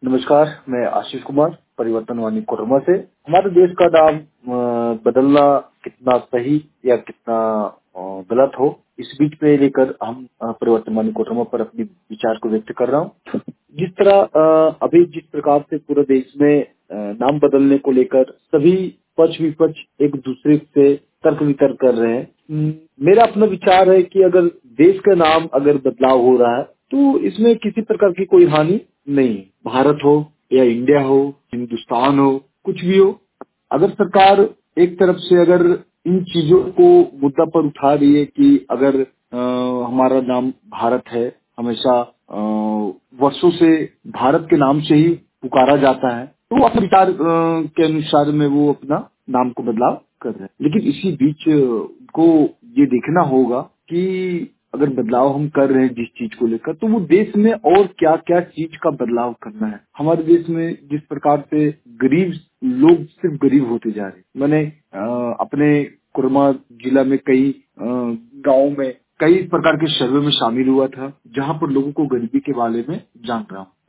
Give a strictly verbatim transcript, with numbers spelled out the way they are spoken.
नमस्कार, मैं आशीष कुमार परिवर्तनवानी कोडरमा से। हमारे देश का नाम अ, बदलना कितना सही या कितना अ, गलत हो, इस बीच पे लेकर हम अ, परिवर्तनवानी कोडरमा पर अपने विचार को व्यक्त कर रहा हूँ। जिस तरह अ, अभी जिस प्रकार से पूरे देश में अ, नाम बदलने को लेकर सभी पक्ष विपक्ष एक दूसरे से तर्क वितर्क कर रहे हैं। हम्म, मेरा अपना विचार है कि अगर देश का नाम अगर बदलाव हो रहा है तो इसमें किसी प्रकार की कोई हानि नहीं। भारत हो या इंडिया हो, हिंदुस्तान हो, कुछ भी हो, अगर सरकार एक तरफ से अगर इन चीजों को मुद्दा पर उठा रही है कि अगर अ, हमारा नाम भारत है, हमेशा अ, वर्षों से भारत के नाम से ही पुकारा जाता है, तो वो अपने विचार अ, के अनुसार में वो अपना नाम को बदलाव कर रहे हैं। लेकिन इसी बीच अ, को ये देखना होगा कि अगर बदलाव हम कर रहे हैं जिस चीज को लेकर, तो वो देश में और क्या क्या चीज का बदलाव करना है। हमारे देश में जिस प्रकार से गरीब लोग सिर्फ गरीब होते जा रहे हैं। मैंने अ, अपने कोरमा जिला में कई गांव में कई प्रकार के सर्वे में शामिल हुआ था, जहां पर लोगों को गरीबी के बारे में जान रहा हूँ।